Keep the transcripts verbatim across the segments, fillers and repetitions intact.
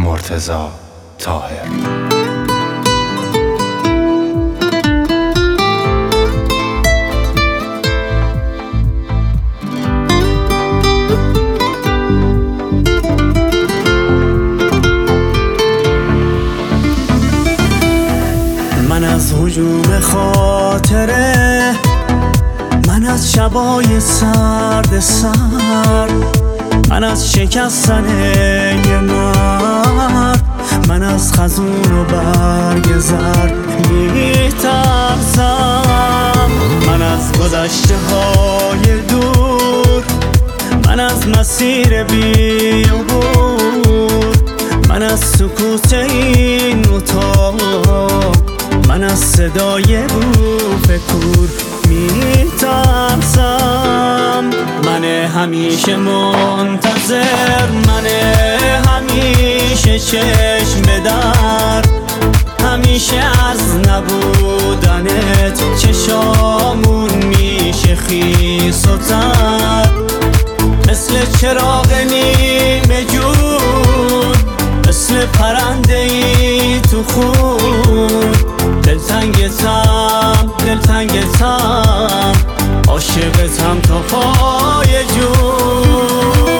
مرتضی طاهر. من از هجوم خاطره، من از شبای سرد سر، من از شکستن یه مرد، من از خزون و برگ زرد میترسم. من از گذشته های دور، من از مسیر بی‌عبور، من از سکوت این اتاق، من از صدای بوف کور میترسم. من همیشه منتظر، من همیشه چشم به در، همیشه از نبودنت چشامون میشه خیس و تر. مثل چراغ نیمه جون، مثل پرنده ای تو خون، دلتنگتم دلتنگتم، عاشقتم تا پای جون.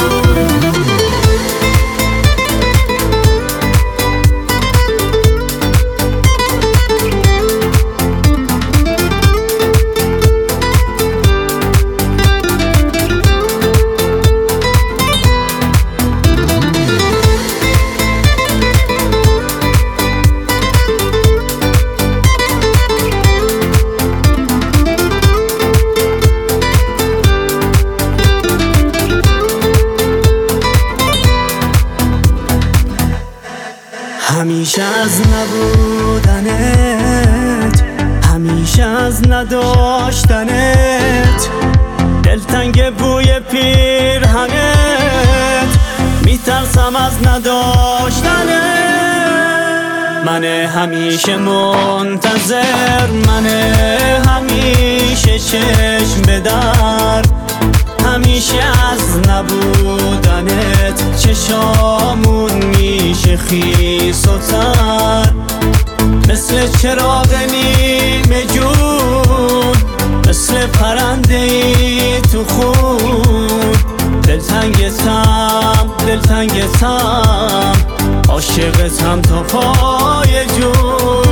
همیشه از نبودنت، همیشه از نداشتنت، دلتنگ بوی پیرهنت، میترسم از نداشتنت. من همیشه منتظر، من همیشه چشم به در، همیشه از نبودنت چشامون میشه خیس و تر. مثل چراغ نیمه جون، مثل پرنده ای تو خون، دلتنگتم دلتنگتم، عاشقتم تا پای جون.